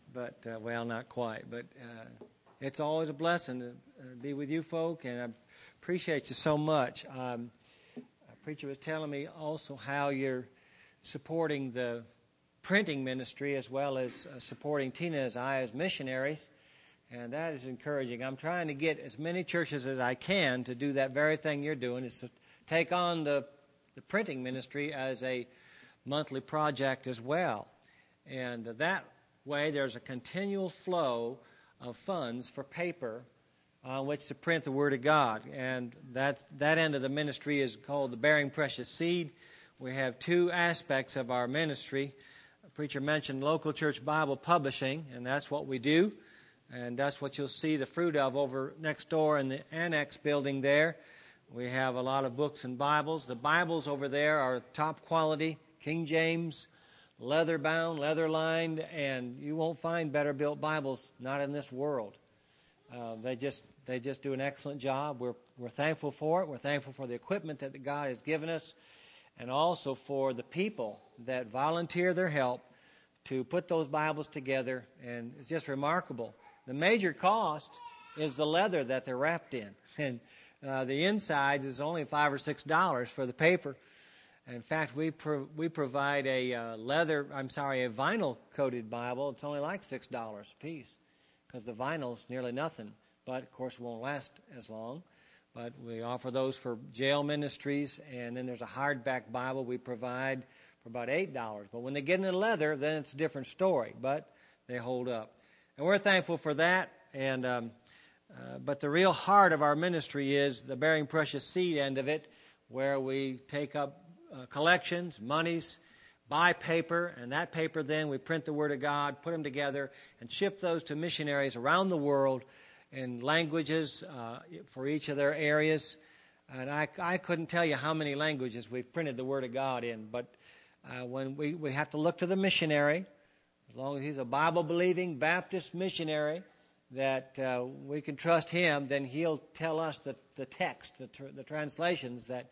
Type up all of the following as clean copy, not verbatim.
but well, not quite. But it's always a blessing to be with you folk, and I appreciate you so much. A preacher was telling me also how you're supporting the printing ministry as well as supporting Tina and I as missionaries, and that is encouraging. I'm trying to get as many churches as I can to do that very thing you're doing, is to take on the printing ministry as a monthly project as well. And that way there's a continual flow of funds for paper on which to print the Word of God. And that end of the ministry is called the Bearing Precious Seed. We have two aspects of our ministry. The preacher mentioned local church Bible publishing, and that's what we do. And that's what you'll see the fruit of over next door in the annex building there. We have a lot of books and Bibles. The Bibles over there are top quality, King James, leather-bound, leather-lined, and you won't find better-built Bibles, not in this world. They just do an excellent job. We're thankful for it. We're thankful for the equipment that God has given us, and also for the people that volunteer their help to put those Bibles together, and it's just remarkable. The major cost is the leather that they're wrapped in, and the insides is only $5 or $6 for the paper. In fact, we provide a vinyl-coated Bible. It's only like $6 a piece because the vinyl's nearly nothing, but of course it won't last as long. But we offer those for jail ministries, and then there's a hardback Bible we provide for about $8. But when they get into leather, then it's a different story, but they hold up. And we're thankful for that, and but the real heart of our ministry is the Bearing Precious Seed end of it, where we take up collections, monies, buy paper, and that paper then we print the Word of God, put them together, and ship those to missionaries around the world in languages for each of their areas. And I couldn't tell you how many languages we've printed the Word of God in, but when we have to look to the missionary, as long as he's a Bible-believing Baptist missionary, that we can trust him, then he'll tell us the text, the translations that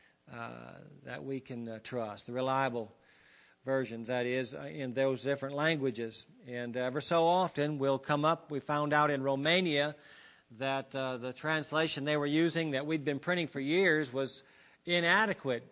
we can trust, the reliable versions, that is, in those different languages. And ever so often we'll come up, we found out in Romania that the translation they were using that we'd been printing for years was inadequate.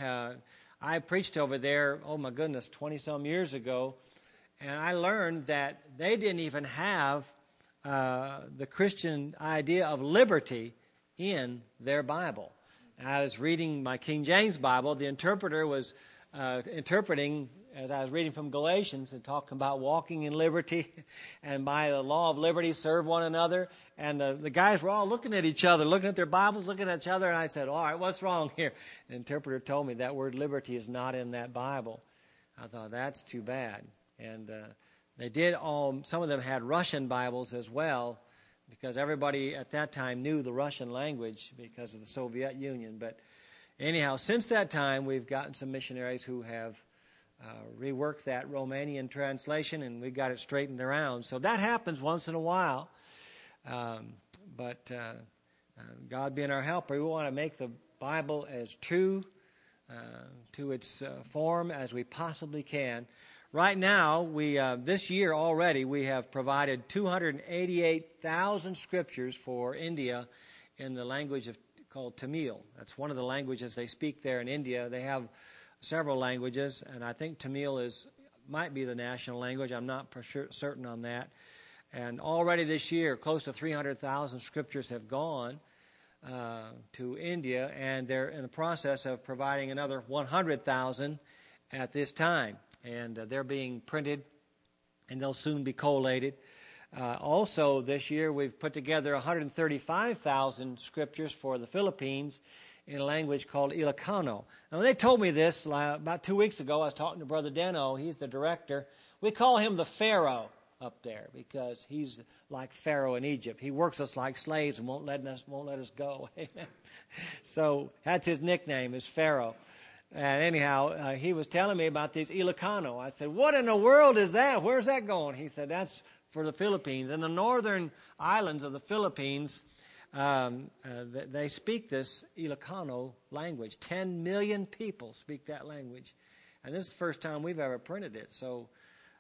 I preached over there, 20-some years ago, and I learned that they didn't even have the Christian idea of liberty in their Bible. I was reading my King James Bible. The interpreter was interpreting as I was reading from Galatians and talking about walking in liberty and by the law of liberty serve one another. And the guys were all looking at each other, looking at their Bibles, looking at each other. And I said, all right, what's wrong here? The interpreter told me that word liberty is not in that Bible. I thought, that's too bad. And some of them had Russian Bibles as well, because everybody at that time knew the Russian language because of the Soviet Union. But anyhow, since that time, we've gotten some missionaries who have reworked that Romanian translation, and we got it straightened around. So that happens once in a while. But God being our helper, we want to make the Bible as true to its form as we possibly can. Right now, this year already, we have provided 288,000 scriptures for India in the language called Tamil. That's one of the languages they speak there in India. They have several languages, and I think Tamil might be the national language. I'm not certain on that. And already this year, close to 300,000 scriptures have gone to India, and they're in the process of providing another 100,000 at this time. And they're being printed, and they'll soon be collated. Also, this year, we've put together 135,000 scriptures for the Philippines in a language called Ilocano. Now, they told me this about 2 weeks ago. I was talking to Brother Deno. He's the director. We call him the Pharaoh up there because he's like Pharaoh in Egypt. He works us like slaves and won't let us go. Amen. So that's his nickname, is Pharaoh. And anyhow, he was telling me about this Ilocano. I said, what in the world is that? Where's that going? He said, that's for the Philippines. In the northern islands of the Philippines, they speak this Ilocano language. 10 million people speak that language. And this is the first time we've ever printed it. So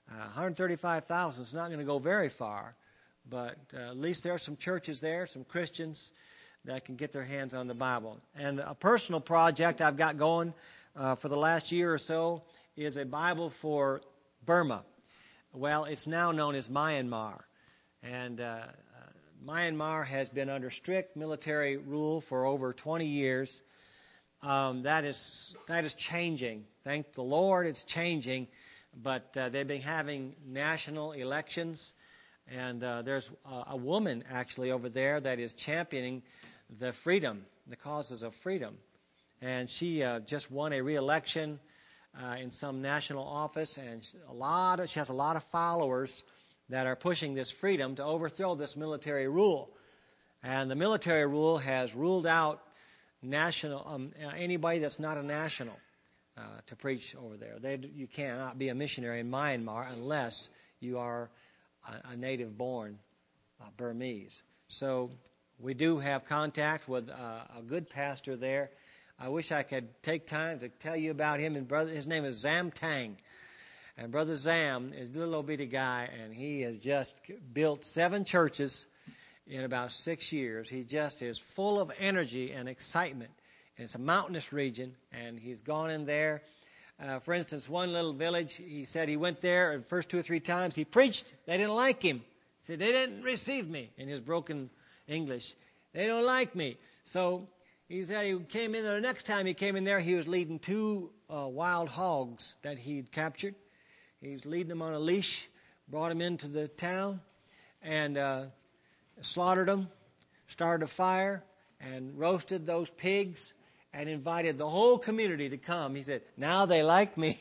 135,000 is not going to go very far, but at least there are some churches there, some Christians that can get their hands on the Bible. And a personal project I've got going for the last year or so is a Bible for Burma. Well, it's now known as Myanmar. And Myanmar has been under strict military rule for over 20 years. That is changing. Thank the Lord, it's changing. But they've been having national elections, and there's a woman actually over there that is championing the causes of freedom. And she just won a re-election in some national office, and she has a lot of followers that are pushing this freedom to overthrow this military rule. And the military rule has ruled out anybody that's not a national to preach over there. You cannot be a missionary in Myanmar unless you are a native-born Burmese. So we do have contact with a good pastor there. I wish I could take time to tell you about him. His name is Zam Tang. And Brother Zam is a little old bitty guy, and he has just built 7 churches in about 6 years. He just is full of energy and excitement. And it's a mountainous region, and he's gone in there. For instance, one little village, he said he went there, and the first 2 or 3 times he preached. They didn't like him. He said, they didn't receive me, in his broken English. They don't like me. So he said he came in there. The next time he came in there, he was leading 2 wild hogs that he'd captured. He was leading them on a leash, brought them into the town, and slaughtered them, started a fire, and roasted those pigs, and invited the whole community to come. He said, now they like me.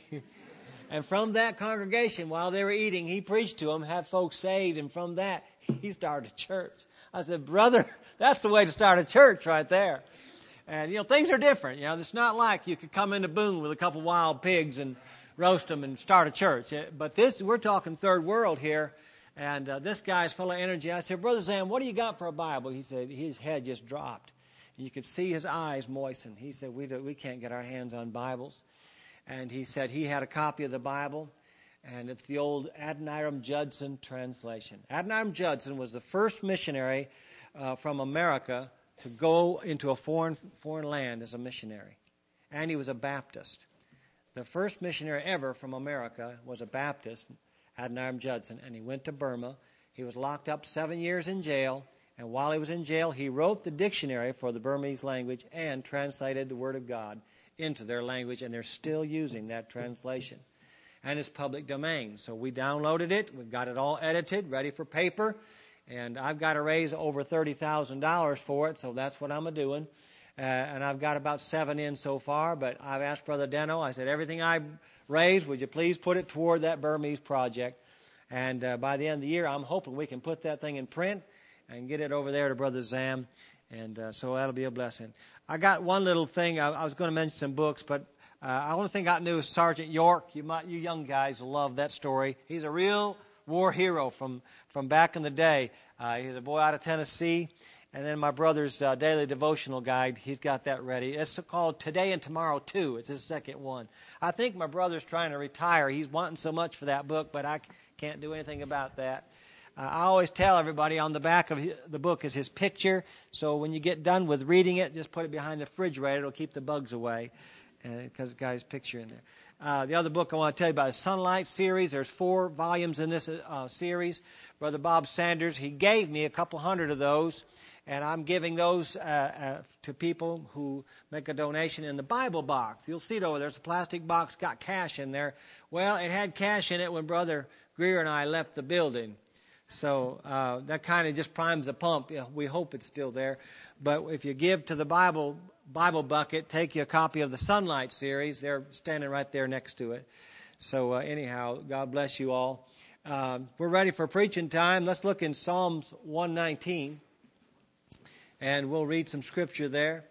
And from that congregation, while they were eating, he preached to them, had folks saved, and from that, he started a church. I said, brother, that's the way to start a church right there. And, things are different. It's not like you could come into Boone with a couple wild pigs and roast them and start a church. But we're talking third world here, and this guy's full of energy. I said, Brother Sam, what do you got for a Bible? He said his head just dropped. You could see his eyes moisten. He said, we can't get our hands on Bibles. And he said he had a copy of the Bible, and it's the old Adoniram Judson translation. Adoniram Judson was the first missionary from America to go into a foreign land as a missionary. And he was a Baptist. The first missionary ever from America was a Baptist, Adoniram Judson, and he went to Burma. He was locked up 7 years in jail. And while he was in jail, he wrote the dictionary for the Burmese language and translated the Word of God into their language, and they're still using that translation. And it's public domain. So we downloaded it. We've got it all edited, ready for paper. And I've got to raise over $30,000 for it, so that's what I'm doing. And I've got about 7 in so far, but I've asked Brother Deno, I said, everything I raise, would you please put it toward that Burmese project? And by the end of the year, I'm hoping we can put that thing in print and get it over there to Brother Zam, and so that'll be a blessing. I got one little thing. I was going to mention some books, but the only thing I knew is Sergeant York. You young guys will love that story. He's a real war hero from back in the day. He's a boy out of Tennessee. And then my brother's daily devotional guide, he's got that ready. It's called Today and Tomorrow Too. It's his second one. I think my brother's trying to retire. He's wanting so much for that book, but I can't do anything about that. I always tell everybody on the back of the book is his picture. So when you get done with reading it, just put it behind the refrigerator. It'll keep the bugs away because it's got his picture in there. The other book I want to tell you about is Sunlight series. There's 4 volumes in this series. Brother Bob Sanders, he gave me a couple hundred of those, and I'm giving those to people who make a donation in the Bible box. You'll see it over there. There's a plastic box, got cash in there. Well, it had cash in it when Brother Greer and I left the building. So that kind of just primes the pump. We hope it's still there. But if you give to the Bible bucket, take you a copy of the Sunlight series. They're standing right there next to it. So anyhow, God bless you all. We're ready for preaching time. Let's look in Psalms 119, and we'll read some scripture there.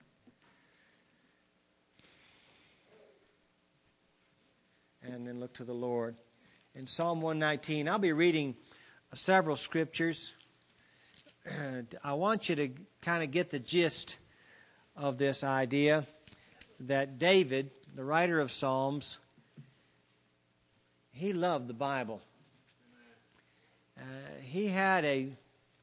And then look to the Lord. In Psalm 119, I'll be reading several scriptures. I want you to kind of get the gist of this idea that David, the writer of Psalms, he loved the Bible. He had an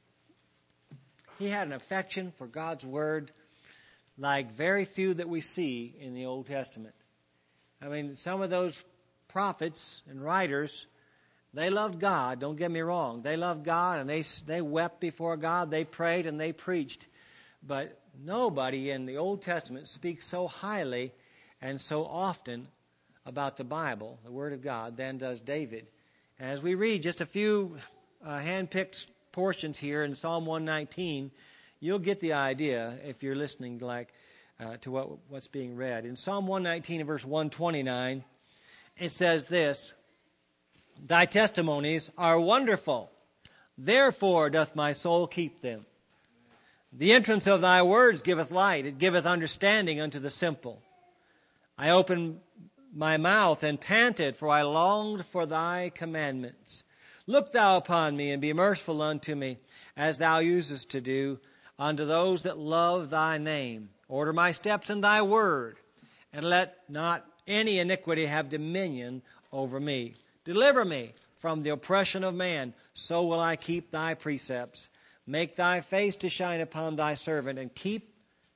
affection for God's Word like very few that we see in the Old Testament. I mean, some of those prophets and writers, they loved God, don't get me wrong. They loved God, and they wept before God, they prayed, and they preached. But nobody in the Old Testament speaks so highly and so often about the Bible, the Word of God, than does David. As we read just a few hand-picked portions here in Psalm 119, you'll get the idea if you're listening to what's being read. In Psalm 119 and verse 129, it says this, "Thy testimonies are wonderful, therefore doth my soul keep them. The entrance of thy words giveth light, it giveth understanding unto the simple. I opened my mouth and panted, for I longed for thy commandments. Look thou upon me, and be merciful unto me, as thou usest to do unto those that love thy name. Order my steps in thy word, and let not any iniquity have dominion over me. Deliver me from the oppression of man, so will I keep thy precepts. Make thy face to shine upon thy servant, and teach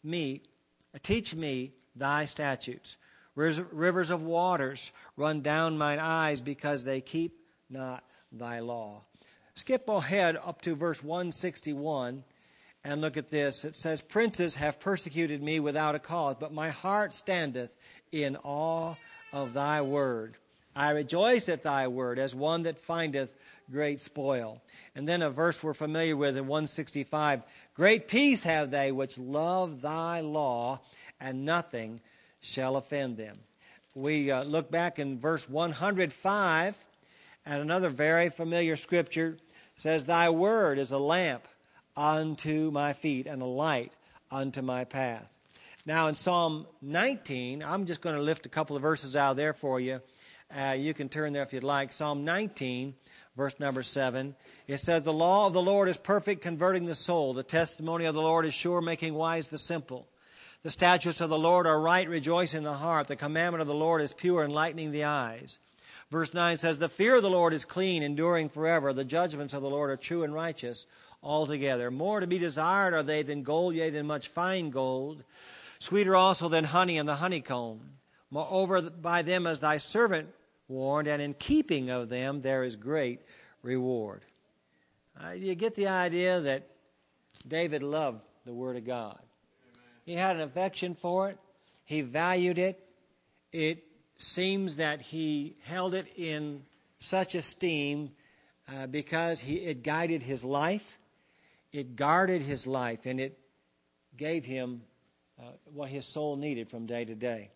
me thy statutes. Rivers of waters run down mine eyes, because they keep not thy law." Skip ahead up to verse 161 and look at this. It says, "Princes have persecuted me without a cause, but my heart standeth in awe of thy word. I rejoice at thy word as one that findeth great spoil." And then a verse we're familiar with in 165, "Great peace have they which love thy law, and nothing shall offend them." We look back in verse 105 at another very familiar scripture. It says, "Thy word is a lamp unto my feet and a light unto my path." Now in Psalm 19, I'm just going to lift a couple of verses out there for you. You can turn there if you'd like. Psalm 19, verse number 7. It says, "The law of the Lord is perfect, converting the soul. The testimony of the Lord is sure, making wise the simple. The statutes of the Lord are right, rejoicing the heart. The commandment of the Lord is pure, enlightening the eyes." Verse 9 says, "The fear of the Lord is clean, enduring forever. The judgments of the Lord are true and righteous altogether. More to be desired are they than gold, yea, than much fine gold. Sweeter also than honey and the honeycomb. Moreover, by them is thy servant warned, and in keeping of them there is great reward." You get the idea that David loved the Word of God. He had an affection for it. He valued it. It seems that he held it in such esteem because it guided his life. It guarded his life, and it gave him what his soul needed from day to day.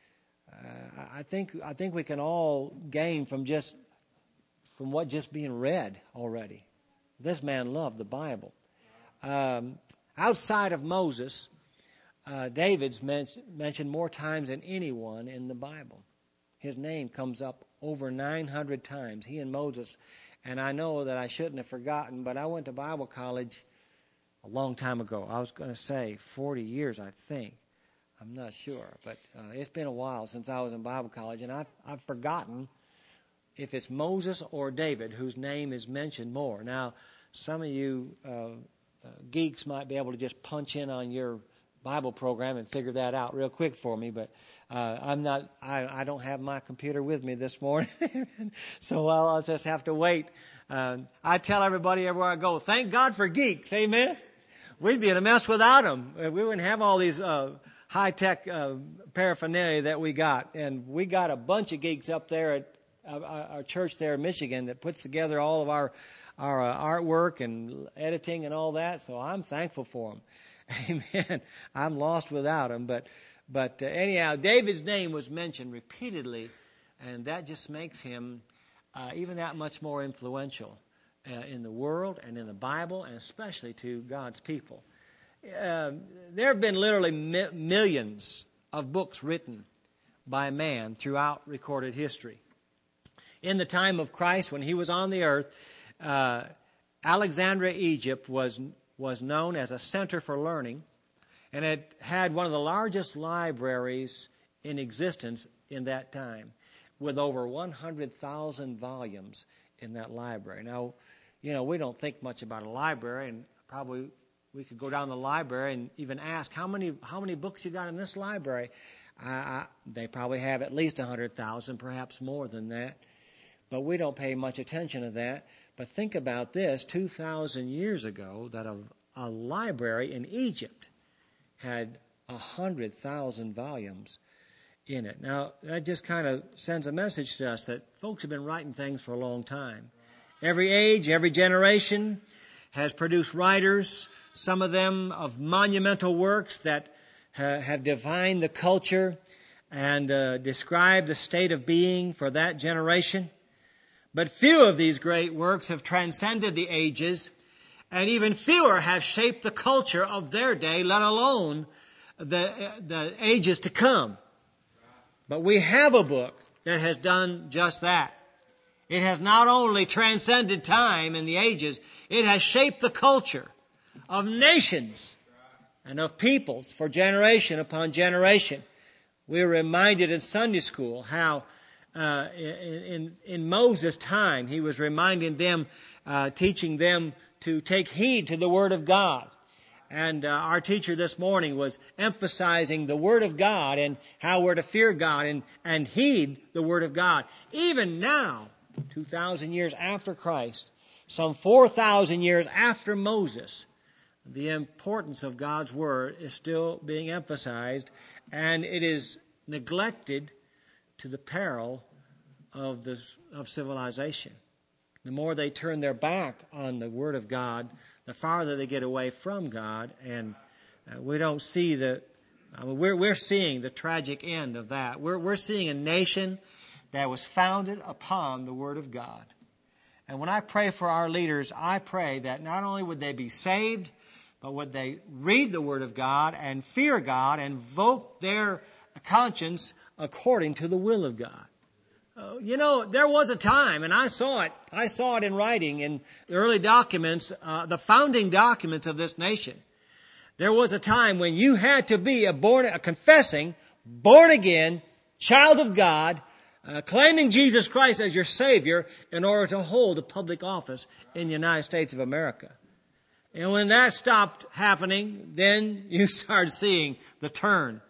I think we can all gain from what just being read already. This man loved the Bible. Outside of Moses, David's mentioned more times than anyone in the Bible. His name comes up over 900 times, he and Moses. And I know that I shouldn't have forgotten, but I went to Bible college a long time ago. I was going to say 40 years, I think. I'm not sure, but it's been a while since I was in Bible college, and I've forgotten if it's Moses or David whose name is mentioned more. Now, some of you geeks might be able to just punch in on your Bible program and figure that out real quick for me, but I don't have my computer with me this morning, so I'll just have to wait. I tell everybody everywhere I go, thank God for geeks, amen? We'd be in a mess without them. We wouldn't have all these high-tech paraphernalia that we got, and we got a bunch of geeks up there at our church there in Michigan that puts together all of our artwork and editing and all that, so I'm thankful for them. Amen. I'm lost without them, but anyhow, David's name was mentioned repeatedly, and that just makes him even that much more influential in the world and in the Bible, and especially to God's people. There have been literally millions of books written by man throughout recorded history. In the time of Christ, when he was on the earth, Alexandria, Egypt was known as a center for learning, and it had one of the largest libraries in existence in that time. with over 100,000 volumes in that library. Now, we don't think much about a library, and probably we could go down the library and even ask, how many books you got in this library? They probably have at least 100,000, perhaps more than that. But we don't pay much attention to that. But think about this, 2,000 years ago, that a library in Egypt had 100,000 volumes in it. Now, that just kind of sends a message to us that folks have been writing things for a long time. Every age, every generation has produced writers, some of them of monumental works that have defined the culture and described the state of being for that generation. But few of these great works have transcended the ages, and even fewer have shaped the culture of their day, let alone the ages to come. But we have a book that has done just that. It has not only transcended time and the ages, it has shaped the culture of nations and of peoples for generation upon generation. We were reminded in Sunday school how in Moses' time he was reminding them, teaching them to take heed to the Word of God. And our teacher this morning was emphasizing the Word of God and how we're to fear God and heed the Word of God. Even now, 2,000 years after Christ, some 4,000 years after Moses, the importance of God's Word is still being emphasized, and it is neglected to the peril of civilization. The more they turn their back on the Word of God, the farther they get away from God, and we don't see we're seeing the tragic end of that. We're seeing a nation that was founded upon the Word of God. And when I pray for our leaders, I pray that not only would they be saved, but would they read the Word of God and fear God and vote their conscience according to the will of God. There was a time, and I saw it in writing in the early documents, the founding documents of this nation. There was a time when you had to be a confessing, born-again child of God, claiming Jesus Christ as your Savior in order to hold a public office in the United States of America. And when that stopped happening, then you started seeing the turn.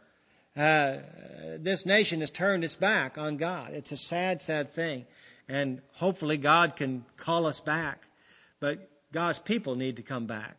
This nation has turned its back on God. It's a sad, sad thing. And hopefully God can call us back. But God's people need to come back.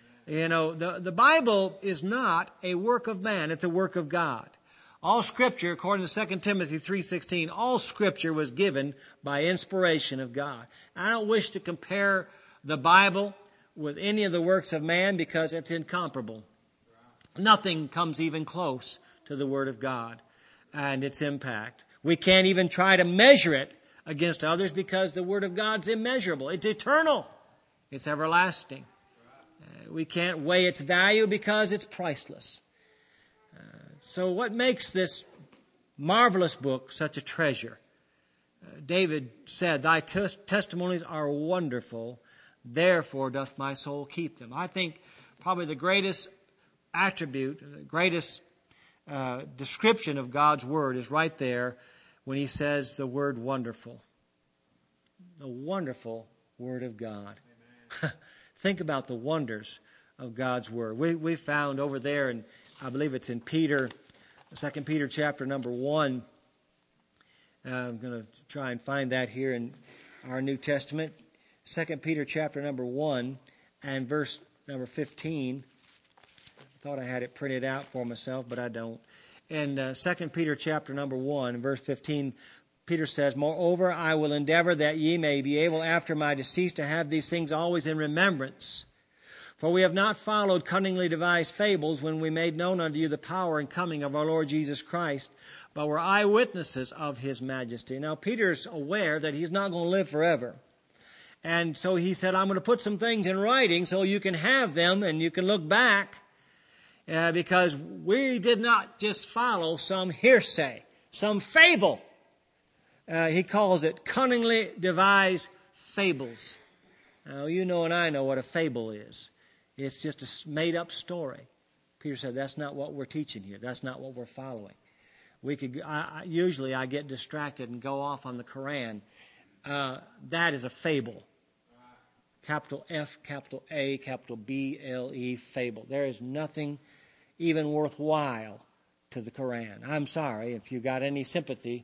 The Bible is not a work of man. It's a work of God. All Scripture, according to 2 Timothy 3:16, all Scripture was given by inspiration of God. I don't wish to compare the Bible with any of the works of man because it's incomparable. Nothing comes even close to the Word of God and its impact. We can't even try to measure it against others because the Word of God's immeasurable. It's eternal. It's everlasting. We can't weigh its value because it's priceless. So what makes this marvelous book such a treasure? David said, "Thy testimonies are wonderful, therefore doth my soul keep them." I think probably the greatest attribute, the greatest description of God's Word is right there when he says the word wonderful. The wonderful Word of God. Think about the wonders of God's Word. We found over there, and I believe it's in 2 Peter chapter number 1. I'm going to try and find that here in our New Testament. 2 Peter chapter number 1 and verse number 15. I thought I had it printed out for myself, but I don't. In 2 Peter chapter number 1, verse 15, Peter says, "Moreover, I will endeavor that ye may be able after my decease to have these things always in remembrance. For we have not followed cunningly devised fables when we made known unto you the power and coming of our Lord Jesus Christ, but were eyewitnesses of his majesty." Now, Peter's aware that he's not going to live forever. And so he said, I'm going to put some things in writing so you can have them and you can look back. Because we did not just follow some hearsay, some fable. He calls it cunningly devised fables. Now, you know and I know what a fable is. It's just a made-up story. Peter said, that's not what we're teaching here. That's not what we're following. Usually I get distracted and go off on the Quran. That is a fable. Capital F, capital A, capital B-L-E, fable. There is nothing even worthwhile to the Quran. I'm sorry if you got any sympathy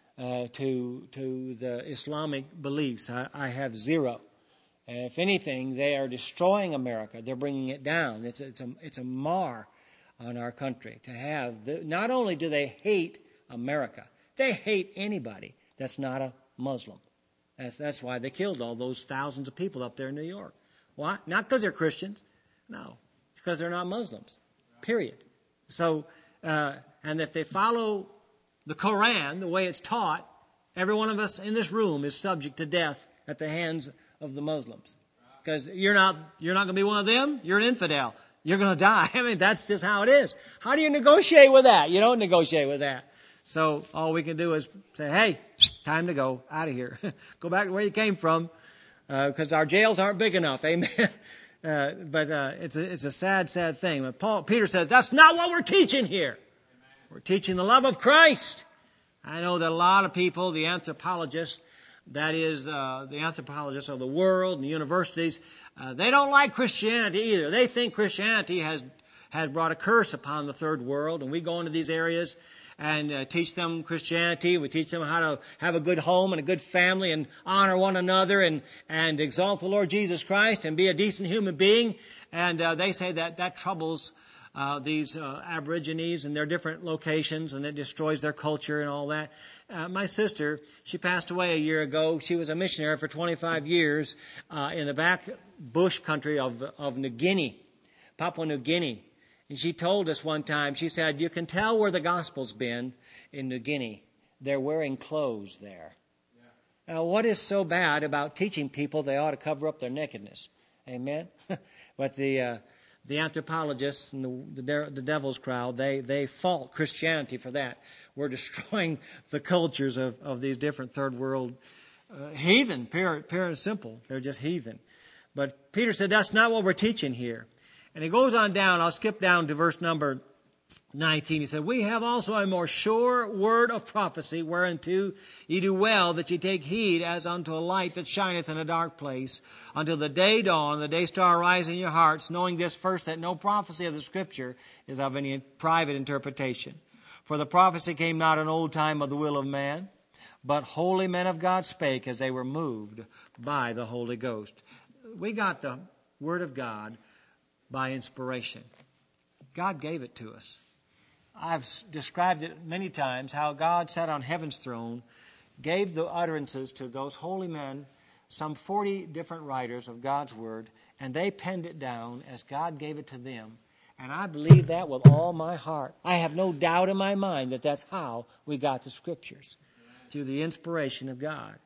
to the Islamic beliefs. I have zero. If anything, they are destroying America. They're bringing it down. It's a mar on our country to have. Not only do they hate America, they hate anybody that's not a Muslim. That's why they killed all those thousands of people up there in New York. Why? Not because they're Christians. No, it's because they're not Muslims. Period. So, and if they follow the Quran the way it's taught, every one of us in this room is subject to death at the hands of the Muslims. Because you're not going to be one of them. You're an infidel. You're going to die. I mean, that's just how it is. How do you negotiate with that? You don't negotiate with that. So all we can do is say, hey, time to go out of here. Go back to where you came from, because our jails aren't big enough. Amen. But it's a sad, sad thing. But Peter says, that's not what we're teaching here. We're teaching the love of Christ. I know that a lot of people, the anthropologists, that is the anthropologists of the world and the universities, they don't like Christianity either. They think Christianity has brought a curse upon the third world, and we go into these areas and teach them Christianity. We teach them how to have a good home and a good family and honor one another and exalt the Lord Jesus Christ and be a decent human being. And they say that troubles these Aborigines in their different locations, and it destroys their culture and all that. My sister, she passed away a year ago. She was a missionary for 25 years in the back bush country of New Guinea, Papua New Guinea. And she told us one time, she said, you can tell where the gospel's been in New Guinea. They're wearing clothes there. Yeah. Now, what is so bad about teaching people they ought to cover up their nakedness? Amen? But the anthropologists and the devil's crowd, they fault Christianity for that. We're destroying the cultures of these different third world heathen, pure and simple. They're just heathen. But Peter said, that's not what we're teaching here. And he goes on down. I'll skip down to verse number 19. He said, we have also a more sure word of prophecy, whereunto ye do well that ye take heed as unto a light that shineth in a dark place, until the day dawn, the day star rise in your hearts, knowing this first, that no prophecy of the Scripture is of any private interpretation. For the prophecy came not in old time of the will of man, but holy men of God spake as they were moved by the Holy Ghost. We got the Word of God by inspiration. God gave it to us. I've described it many times, how God sat on heaven's throne, gave the utterances to those holy men, some 40 different writers of God's Word, and they penned it down as God gave it to them. And I believe that with all my heart. I have no doubt in my mind that that's how we got the Scriptures, through the inspiration of God.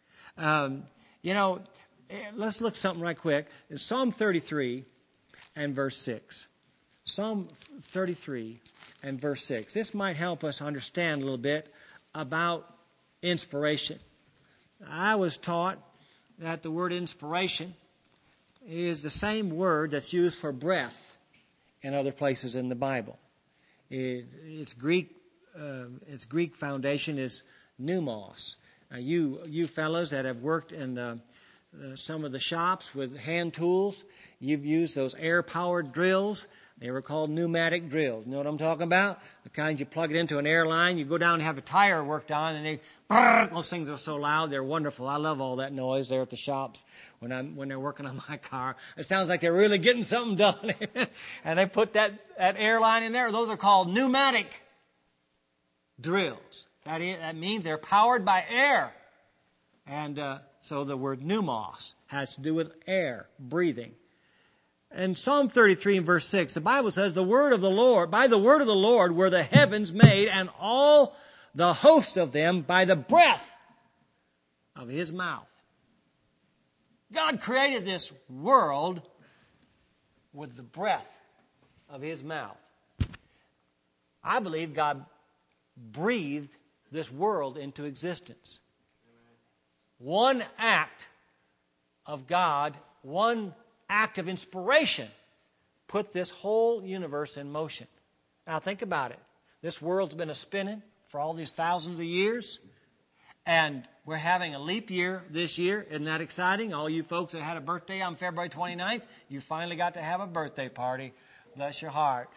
Let's look something right quick. It's Psalm 33 and verse 6. Psalm 33 and verse 6. This might help us understand a little bit about inspiration. I was taught that the word inspiration is the same word that's used for breath in other places in the Bible. Its Greek foundation is pneumos. You fellows that have worked in some of the shops with hand tools, you've used those air-powered drills. They were called pneumatic drills. You know what I'm talking about? The kind you plug it into an airline, you go down and have a tire worked on, and those things are so loud, they're wonderful. I love all that noise there at the shops when they're working on my car. It sounds like they're really getting something done. And they put that airline in there. Those are called pneumatic drills. That means they're powered by air. And so the word pneumos has to do with air, breathing. In Psalm 33 and verse 6, the Bible says, by the word of the Lord were the heavens made, and all the host of them by the breath of his mouth. God created this world with the breath of his mouth. I believe God breathed this world into existence. One act of God, one act of inspiration put this whole universe in motion. Now think about it. This world's been a spinning for all these thousands of years. And we're having a leap year this year. Isn't that exciting? All you folks that had a birthday on February 29th, you finally got to have a birthday party. Bless your heart.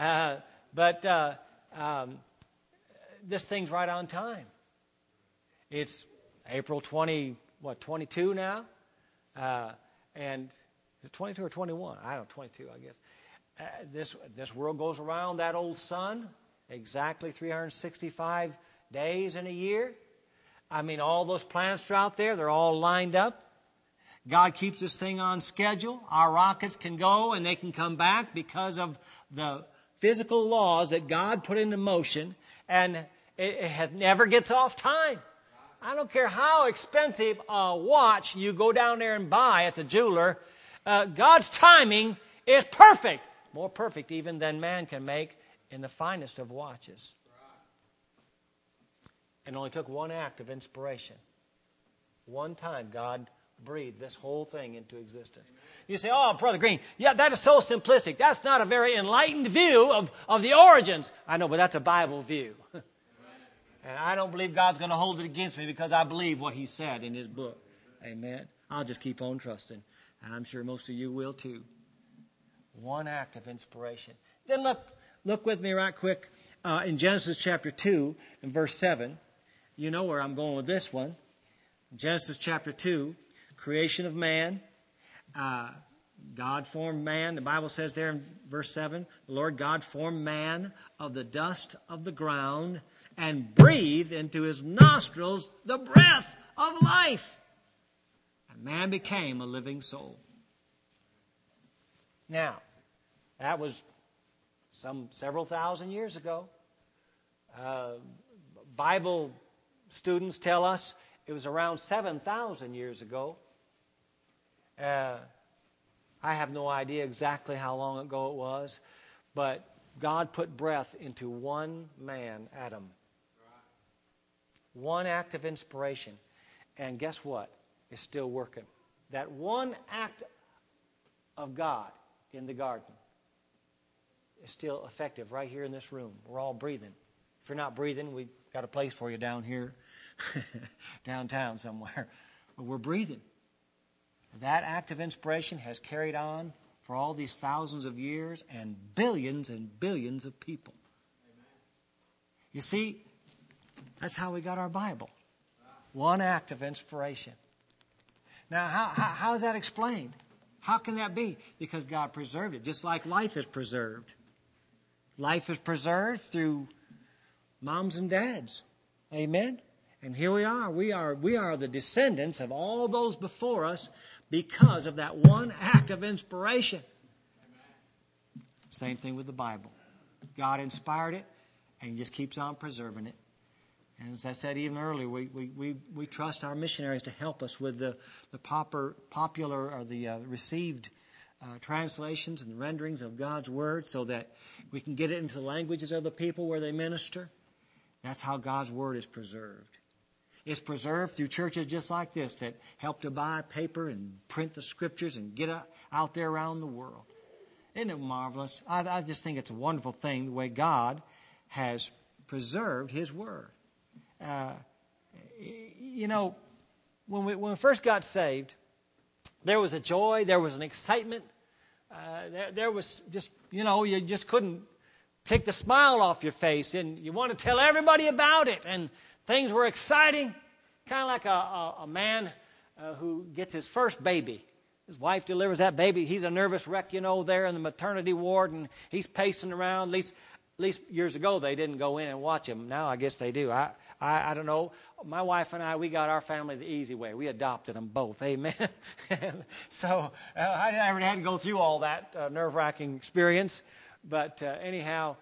This thing's right on time. It's April 22 now? And is it 22 or 21? I don't know, 22, I guess. This world goes around that old sun exactly 365 days in a year. I mean, all those planets are out there. They're all lined up. God keeps this thing on schedule. Our rockets can go and they can come back because of the physical laws that God put into motion. And it never gets off time. I don't care how expensive a watch you go down there and buy at the jeweler. God's timing is perfect. More perfect even than man can make in the finest of watches. It only took one act of inspiration. One time God breathed this whole thing into existence. You say, oh, Brother Green, yeah, that is so simplistic. That's not a very enlightened view of the origins. I know, but that's a Bible view. And I don't believe God's going to hold it against me because I believe what He said in His book. Amen. I'll just keep on trusting. And I'm sure most of you will too. One act of inspiration. Then look with me right quick in Genesis chapter 2 and verse 7. You know where I'm going with this one. Genesis chapter 2, creation of man. God formed man. The Bible says there in verse 7, the Lord God formed man of the dust of the ground and breathed into his nostrils the breath of life. And man became a living soul. Now, that was several thousand years ago. Bible students tell us it was around 7,000 years ago. I have no idea exactly how long ago it was, but God put breath into one man, Adam. One act of inspiration. And guess what? It's still working. That one act of God in the garden is still effective right here in this room. We're all breathing. If you're not breathing, we've got a place for you down here, downtown somewhere. But we're breathing. That act of inspiration has carried on for all these thousands of years and billions of people. You see, that's how we got our Bible. One act of inspiration. Now, how is that explained? How can that be? Because God preserved it, just like life is preserved. Life is preserved through moms and dads. Amen? And here we are. We are the descendants of all those before us because of that one act of inspiration. Same thing with the Bible. God inspired it, and He just keeps on preserving it. And as I said even earlier, we trust our missionaries to help us with the popular or the received translations and renderings of God's Word so that we can get it into the languages of the people where they minister. That's how God's Word is preserved. It's preserved through churches just like this that help to buy paper and print the Scriptures and get out there around the world. Isn't it marvelous? I just think it's a wonderful thing the way God has preserved His Word. When we first got saved, there was a joy, there was an excitement. There was just, you just couldn't take the smile off your face, and you want to tell everybody about it, and things were exciting, kind of like a man who gets his first baby. His wife delivers that baby. He's a nervous wreck, there in the maternity ward, and he's pacing around. At least years ago, they didn't go in and watch him. Now I guess they do. I don't know. My wife and I, we got our family the easy way. We adopted them both. Amen. So I never had to go through all that nerve-wracking experience. But anyhow,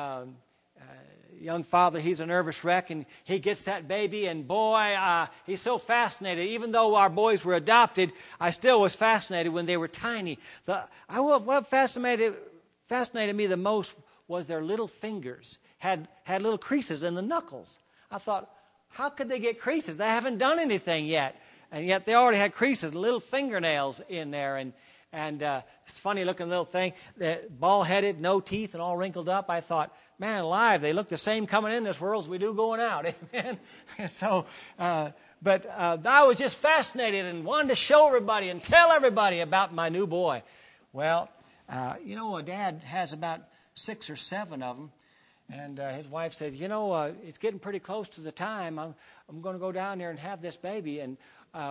young father, he's a nervous wreck, and he gets that baby, and boy, he's so fascinated. Even though our boys were adopted, I still was fascinated when they were tiny. What fascinated me the most was their little fingers had little creases in the knuckles. I thought, how could they get creases? They haven't done anything yet. And yet they already had creases, little fingernails in there. And And it's a funny-looking little thing, bald-headed, no teeth, and all wrinkled up. I thought, man alive, they look the same coming in this world as we do going out. Amen. So, but I was just fascinated and wanted to show everybody and tell everybody about my new boy. Well, a dad has about 6 or 7 of them. And his wife said, it's getting pretty close to the time. I'm going to go down there and have this baby. And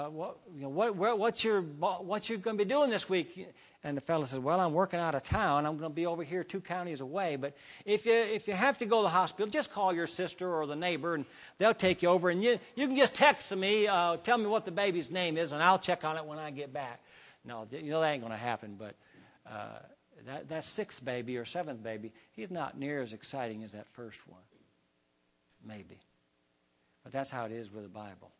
what you're going to be doing this week? And the fellow said, well, I'm working out of town. I'm going to be over here 2 counties away. But if you have to go to the hospital, just call your sister or the neighbor, and they'll take you over. And you can just text me, tell me what the baby's name is, and I'll check on it when I get back. No, that ain't going to happen. But that 6th baby or 7th baby, he's not near as exciting as that first one. Maybe. But that's how it is with the Bible.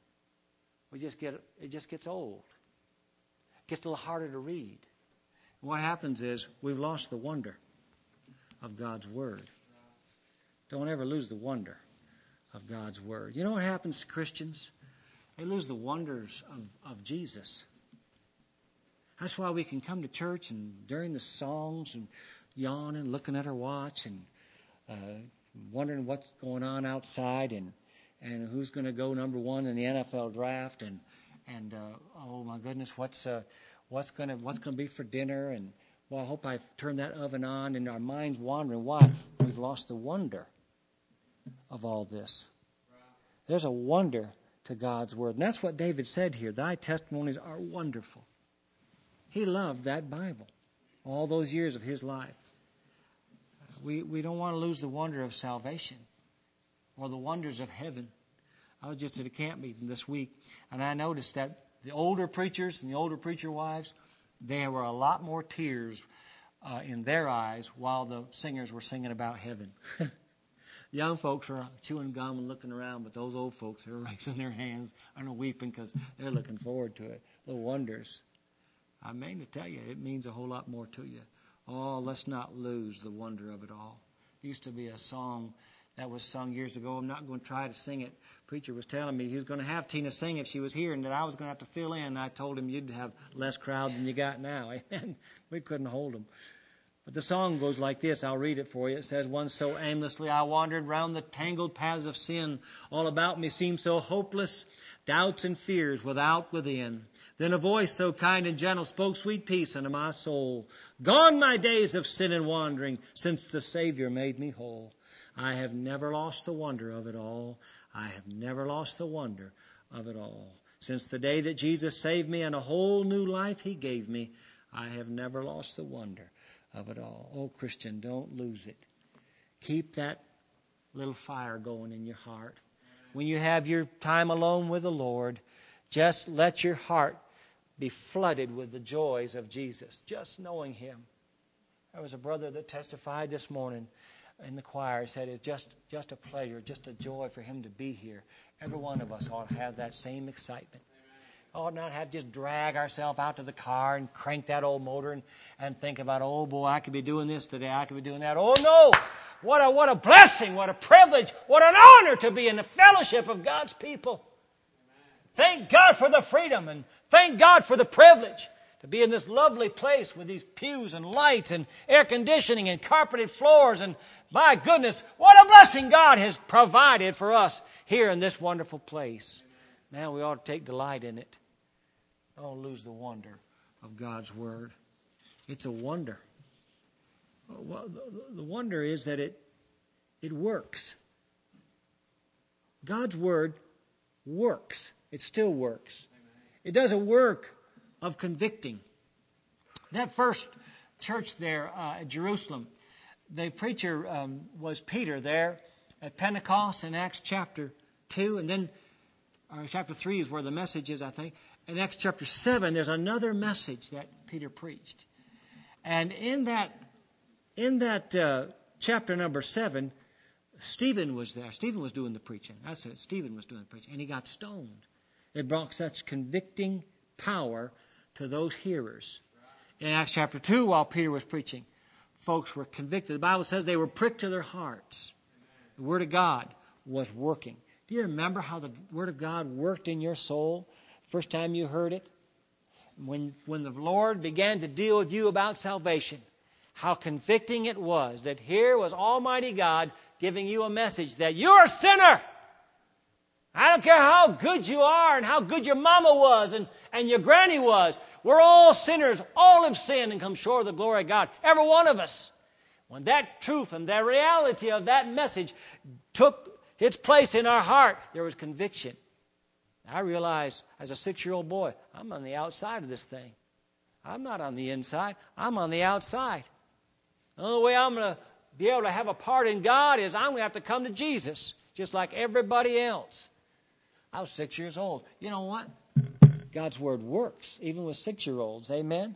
It just gets old. It gets a little harder to read. And what happens is we've lost the wonder of God's Word. Don't ever lose the wonder of God's Word. You know what happens to Christians? They lose the wonders of Jesus. That's why we can come to church and during the songs and yawning, looking at our watch and wondering what's going on outside and who's going to go number 1 in the NFL draft and oh my goodness, what's going to be for dinner, and well, I hope I've turned that oven on, and our minds wandering. Why? We've lost the wonder of all this. There's a wonder to God's Word, and that's what David said here. Thy testimonies are wonderful. He loved that Bible all those years of his life. We don't want to lose the wonder of salvation or the wonders of heaven. I was just at a camp meeting this week, and I noticed that the older preachers and the older preacher wives, there were a lot more tears in their eyes while the singers were singing about heaven. Young folks are chewing gum and looking around, but those old folks are raising their hands and are weeping because they're looking forward to it. The wonders. I mean to tell you, it means a whole lot more to you. Oh, let's not lose the wonder of it all. There used to be a song that was sung years ago. I'm not going to try to sing it. Preacher was telling me he was going to have Tina sing if she was here, and that I was going to have to fill in. I told him you'd have less crowd than you got now. Amen. We couldn't hold them. But the song goes like this. I'll read it for you. It says, once so aimlessly I wandered round the tangled paths of sin. All about me seemed so hopeless, doubts and fears without, within. Then a voice so kind and gentle spoke sweet peace unto my soul. Gone my days of sin and wandering, since the Savior made me whole. I have never lost the wonder of it all. I have never lost the wonder of it all. Since the day that Jesus saved me and a whole new life he gave me, I have never lost the wonder of it all. Oh, Christian, don't lose it. Keep that little fire going in your heart. When you have your time alone with the Lord, just let your heart be flooded with the joys of Jesus, just knowing him. There was a brother that testified this morning in the choir. He said it's just a pleasure, just a joy for him to be here. Every one of us ought to have that same excitement. Ought not have just drag ourselves out to the car and crank that old motor and think about, oh boy, I could be doing this today, I could be doing that. Oh no! What a blessing, what a privilege, what an honor to be in the fellowship of God's people. Thank God for the freedom and thank God for the privilege to be in this lovely place with these pews and lights and air conditioning and carpeted floors. And my goodness, what a blessing God has provided for us here in this wonderful place. Man, we ought to take delight in it. Don't lose the wonder of God's Word. It's a wonder. Well, the wonder is that it works. God's Word works. It still works. It does a work of convicting. That first church there at Jerusalem, the preacher was Peter there at Pentecost in Acts chapter 2. And then chapter 3 is where the message is, I think. In Acts chapter 7, there's another message that Peter preached. And in that chapter number 7, Stephen was there. Stephen was doing the preaching. That's it. Stephen was doing the preaching. And he got stoned. It brought such convicting power to those hearers. In Acts chapter 2, while Peter was preaching, folks were convicted. The Bible says they were pricked to their hearts. The Word of God was working. Do you remember how the Word of God worked in your soul first time you heard it? when the Lord began to deal with you about salvation, how convicting it was that here was Almighty God giving you a message that you're a sinner. I don't care how good you are and how good your mama was and your granny was. We're all sinners. All have sinned and come short of the glory of God. Every one of us. When that truth and that reality of that message took its place in our heart, there was conviction. I realized as a 6-year-old boy, I'm on the outside of this thing. I'm not on the inside. I'm on the outside. The only way I'm going to be able to have a part in God is I'm going to have to come to Jesus, just like everybody else. I was 6 years old. You know what? God's Word works, even with 6-year-olds. Amen?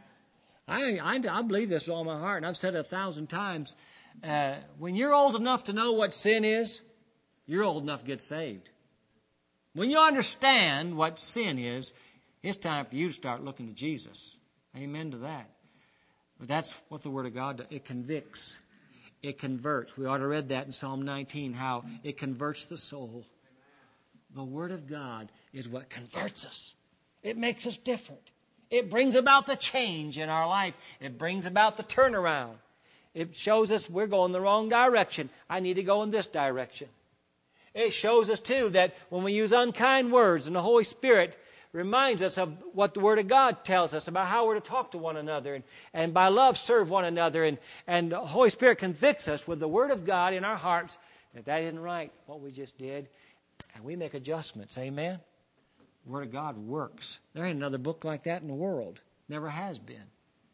I believe this with all my heart, and I've said it 1,000 times. When you're old enough to know what sin is, you're old enough to get saved. When you understand what sin is, it's time for you to start looking to Jesus. Amen to that. But that's what the Word of God does. It convicts. It converts. We ought to read that in Psalm 19, how it converts the soul. The Word of God is what converts us. It makes us different. It brings about the change in our life. It brings about the turnaround. It shows us we're going the wrong direction. I need to go in this direction. It shows us, too, that when we use unkind words, and the Holy Spirit reminds us of what the Word of God tells us about how we're to talk to one another and by love serve one another. And the Holy Spirit convicts us with the Word of God in our hearts that isn't right, what we just did. And we make adjustments. Amen? The Word of God works. There ain't another book like that in the world. Never has been.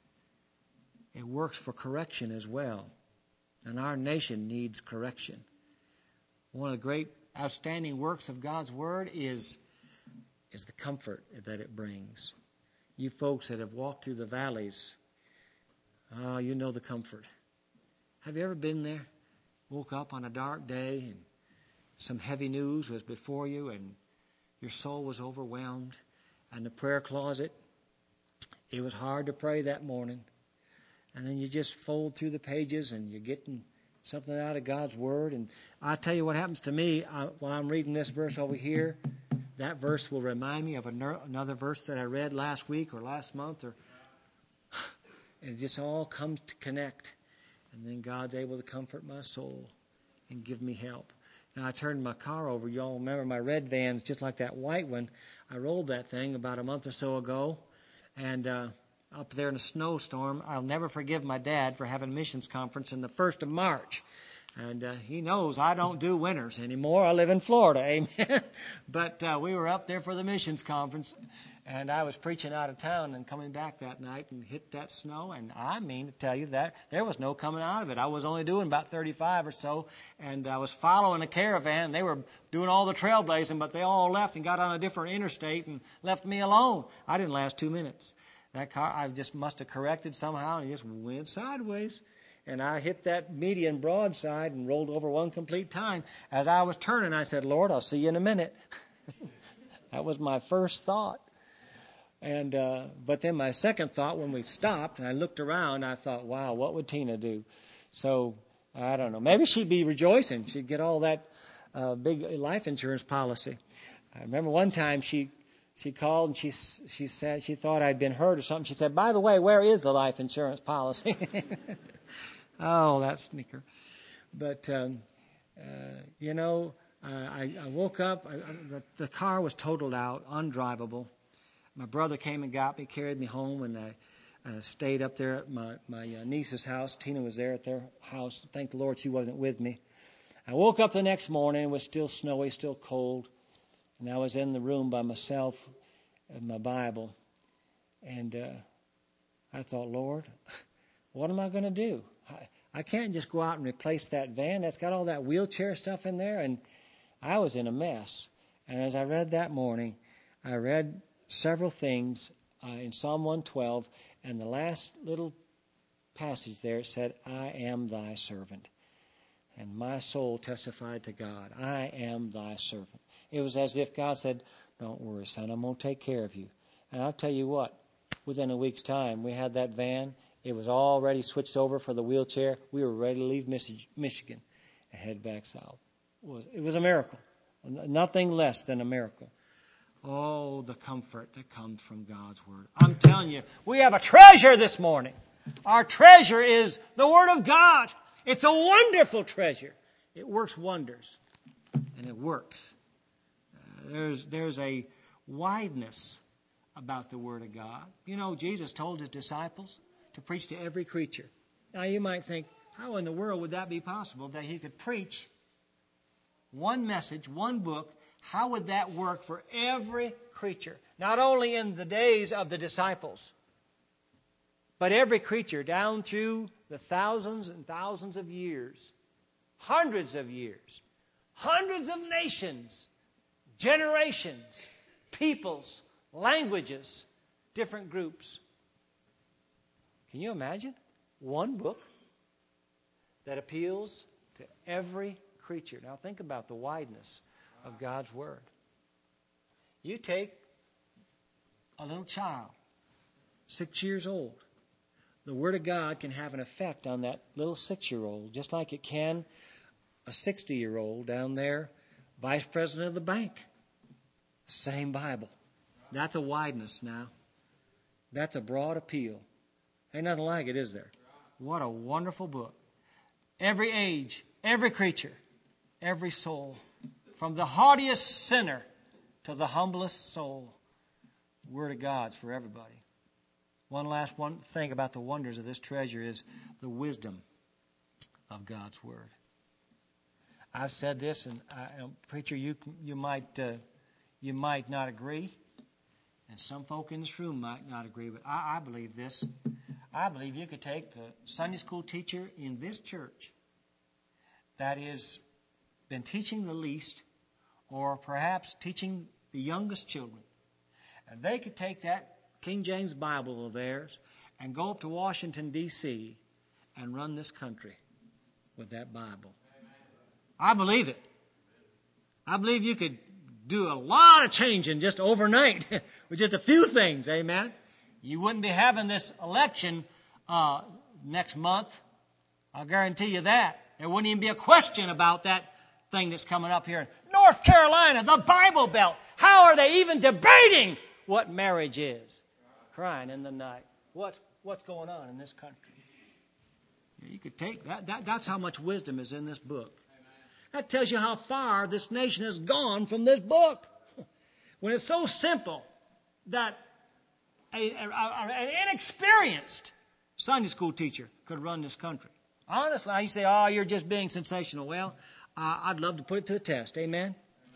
It works for correction as well. And our nation needs correction. One of the great outstanding works of God's Word is the comfort that it brings. You folks that have walked through the valleys, you know the comfort. Have you ever been there? Woke up on a dark day and some heavy news was before you and your soul was overwhelmed. And the prayer closet, it was hard to pray that morning. And then you just fold through the pages and you're getting something out of God's Word. And I'll tell you what happens to me while I'm reading this verse over here. That verse will remind me of another verse that I read last week or last month. And it just all comes to connect. And then God's able to comfort my soul and give me help. Now, I turned my car over. You all remember my red van's just like that white one. I rolled that thing about a month or so ago. And up there in a snowstorm, I'll never forgive my dad for having a missions conference in the 1st of March. And he knows I don't do winters anymore. I live in Florida, amen. But we were up there for the missions conference, and I was preaching out of town and coming back that night and hit that snow. And I mean to tell you that there was no coming out of it. I was only doing about 35 or so, and I was following a caravan. They were doing all the trailblazing, but they all left and got on a different interstate and left me alone. I didn't last 2 minutes. That car, I just must have corrected somehow, and it just went sideways. And I hit that median broadside and rolled over one complete time. As I was turning, I said, Lord, I'll see you in a minute. That was my first thought. And but then my second thought, when we stopped and I looked around, I thought, wow, what would Tina do? So, I don't know. Maybe she'd be rejoicing. She'd get all that big life insurance policy. I remember one time she called and she said she thought I'd been hurt or something. She said, by the way, where is the life insurance policy? Oh, that sneaker. But, you know, I woke up. The car was totaled out, undrivable. My brother came and got me, carried me home, and I stayed up there at my niece's house. Tina was there at their house. Thank the Lord she wasn't with me. I woke up the next morning. It was still snowy, still cold. And I was in the room by myself with my Bible. And I thought, Lord, what am I going to do? I can't just go out and replace that van. That's got all that wheelchair stuff in there. And I was in a mess. And as I read that morning, I read several things in Psalm 112. And the last little passage there, it said, I am thy servant. And my soul testified to God, I am thy servant. It was as if God said, don't worry, son, I'm going to take care of you. And I'll tell you what, within a week's time, we had that van. It was already switched over for the wheelchair. We were ready to leave Michigan and head back south. It was a miracle. Nothing less than a miracle. Oh, the comfort that comes from God's Word. I'm telling you, we have a treasure this morning. Our treasure is the Word of God. It's a wonderful treasure. It works wonders, and it works. There's a wideness about the Word of God. You know, Jesus told His disciples to preach to every creature. Now, you might think, how in the world would that be possible, that He could preach one message, one book? How would that work for every creature? Not only in the days of the disciples, but every creature down through the thousands and thousands of years, hundreds of years, hundreds of nations, generations, peoples, languages, different groups. Can you imagine? One book that appeals to every creature. Now think about the wideness of God's Word. You take a little child, 6 years old. The Word of God can have an effect on that little 6-year-old, just like it can a 60-year-old down there, vice president of the bank. Same Bible. That's a wideness now. That's a broad appeal. Ain't nothing like it, is there? What a wonderful book. Every age, every creature, every soul, from the haughtiest sinner to the humblest soul, the Word of God's for everybody. One thing about the wonders of this treasure is the wisdom of God's Word. I've said this, and preacher, you might not agree, and some folk in this room might not agree, but I believe this. I believe you could take the Sunday school teacher in this church that has been teaching the least, or perhaps teaching the youngest children, and they could take that King James Bible of theirs and go up to Washington, D.C. and run this country with that Bible. I believe it. I believe you could do a lot of changing just overnight with just a few things, amen? You wouldn't be having this election next month. I'll guarantee you that. There wouldn't even be a question about that thing that's coming up here in North Carolina, the Bible Belt. How are they even debating what marriage is? Crying in the night. What's going on in this country? You could take that. That's how much wisdom is in this book. That tells you how far this nation has gone from this book. When it's so simple that an inexperienced Sunday school teacher could run this country. Honestly, you say, oh, you're just being sensational. Well, I'd love to put it to a test. Amen?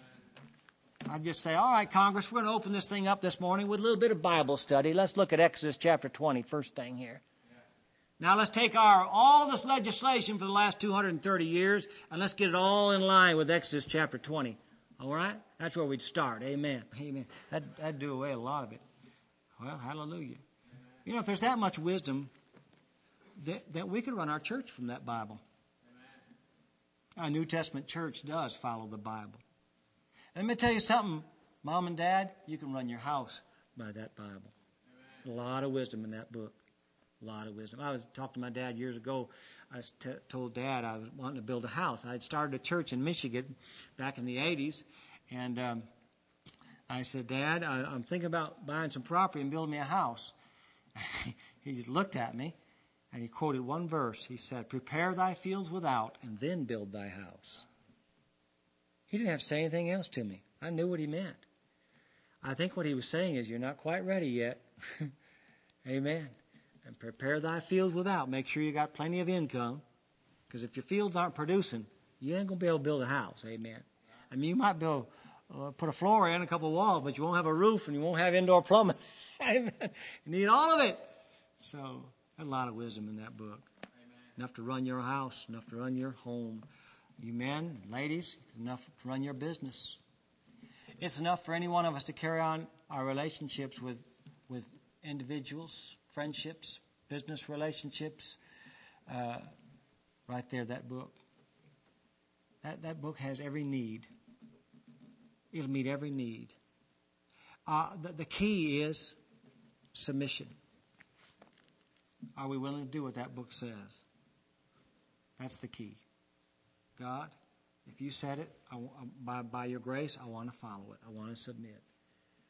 I'd just say, all right, Congress, we're going to open this thing up this morning with a little bit of Bible study. Let's look at Exodus chapter 20, first thing here. Now let's take all this legislation for the last 230 years and let's get it all in line with Exodus chapter 20. All right? That's where we'd start. Amen. Amen. That'd do away a lot of it. Well, hallelujah. You know, if there's that much wisdom, that we could run our church from that Bible. Our New Testament church does follow the Bible. Let me tell you something, Mom and Dad, you can run your house by that Bible. A lot of wisdom in that book. A lot of wisdom. I was talking to my dad years ago. I told Dad I was wanting to build a house. I had started a church in Michigan back in the 80s. And I said, Dad, I'm thinking about buying some property and building me a house. He just looked at me and he quoted one verse. He said, prepare thy fields without and then build thy house. He didn't have to say anything else to me. I knew what he meant. I think what he was saying is you're not quite ready yet. Amen. And prepare thy fields without. Make sure you got plenty of income. Because if your fields aren't producing, you ain't going to be able to build a house. Amen. I mean, you might be able to put a floor in, a couple of walls, but you won't have a roof and you won't have indoor plumbing. Amen. You need all of it. So, there's a lot of wisdom in that book. Amen. Enough to run your house, enough to run your home. You men, ladies, enough to run your business. It's enough for any one of us to carry on our relationships with individuals, friendships, business relationships. Right there, that book. That book has every need. It'll meet every need. The key is submission. Are we willing to do what that book says? That's the key. God, if you said it, by your grace, I want to follow it. I want to submit.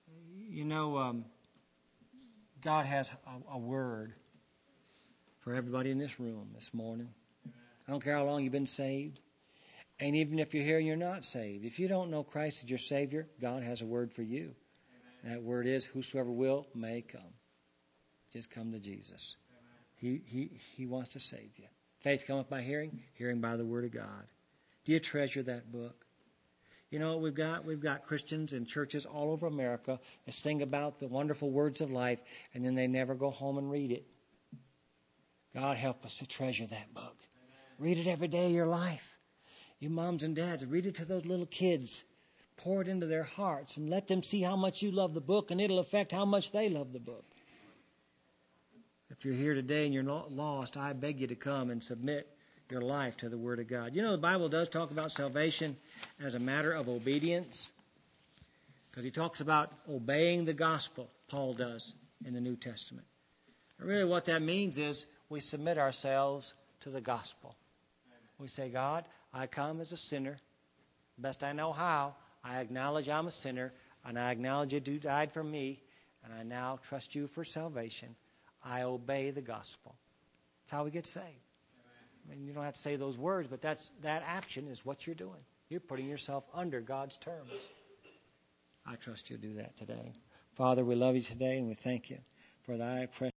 You know, God has a word for everybody in this room this morning. I don't care how long you've been saved. And even if you're here and you're not saved, if you don't know Christ as your Savior, God has a word for you. That word is, whosoever will may come. Just come to Jesus. He wants to save you. Faith cometh by hearing, hearing by the word of God. Do you treasure that book? You know what we've got? We've got Christians in churches all over America that sing about the wonderful words of life, and then they never go home and read it. God help us to treasure that book. Read it every day of your life. You moms and dads, read it to those little kids. Pour it into their hearts and let them see how much you love the book, and it'll affect how much they love the book. If you're here today and you're not lost, I beg you to come and submit your life to the Word of God. You know, the Bible does talk about salvation as a matter of obedience, because he talks about obeying the gospel, Paul does in the New Testament. And really what that means is we submit ourselves to the gospel. We say, God, I come as a sinner, best I know how. I acknowledge I'm a sinner, and I acknowledge you died for me, and I now trust you for salvation. I obey the gospel. That's how we get saved. I mean, you don't have to say those words, but that action is what you're doing. You're putting yourself under God's terms. I trust you'll do that today. Father, we love you today, and we thank you for thy precious